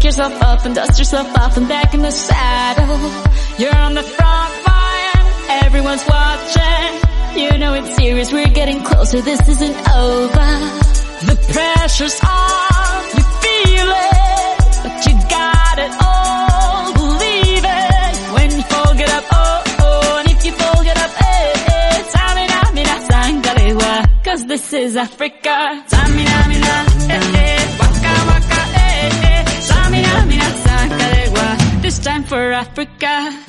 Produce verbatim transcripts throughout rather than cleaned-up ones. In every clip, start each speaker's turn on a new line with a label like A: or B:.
A: yourself up and dust yourself off and back in the saddle. You're on the front line, everyone's watching. You know it's serious, we're getting closer, this isn't over. The pressure's on, you feel it, but you got it all, believe it. When you fall, get up, oh, oh, and if you fall, get up, eh, eh. Samina, mina, sangalewa, cause this is Africa. Samina, mina, eh, eh, waka, waka, eh, eh. Samina, mina, sangalewa, this time for Africa.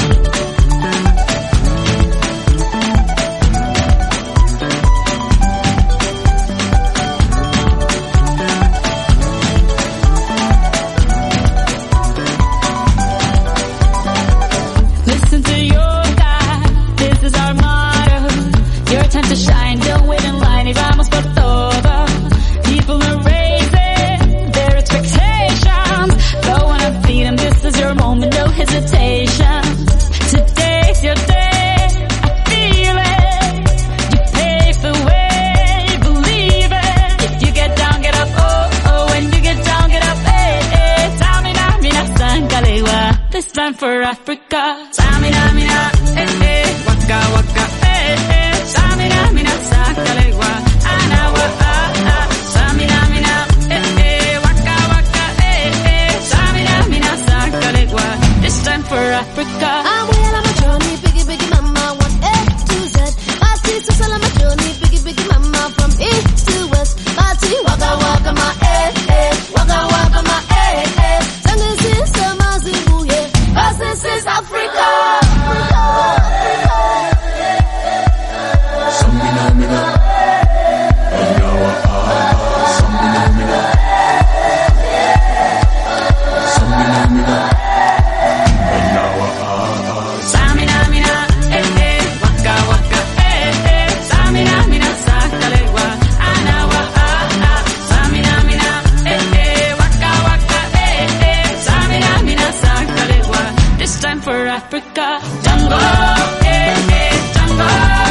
A: Listen to your God, this is our motto. Your time to shine, don't wait in line, y vamos por todo. People are raising their expectations. Go on and feed them, this is your moment, no hesitation. Today's your day, I feel it. You pave the way, believe it. If you get down, get up, oh, oh. When you get down, get up, eh, eh. Samina, mina, sangalewa, this time for Africa. Samina, mina, eh, eh. Waka, waka, eh, eh. Samina, mina, sangalewa, anawa, ah, ah. Samina, mina, eh, eh. Waka, waka, eh, eh. Samina, mina, sangalewa, this time for Africa.
B: I'm well on my journey, biggie, biggie mama, one A to Z. My sister's all on my journey, biggie, biggie mama, from east to west. My tea, waka, waka, my eh, eh. Waka, waka, my eh, eh. Sangin' sister, my zibu, yeah. Cause this is Africa.
C: Samina, mina, anawa, ah, samina, mina. Samina, mina, anawa, ah,
A: Samina, mina, eh, eh. Waka, waka, eh, eh. Samina, mina, sangalewa, anawa, ah, ah. Samina, mina, eh, eh. Waka, waka, eh, eh. Samina, mina, sangalewa, this time for Africa. Jungle, eh, eh. Jungle.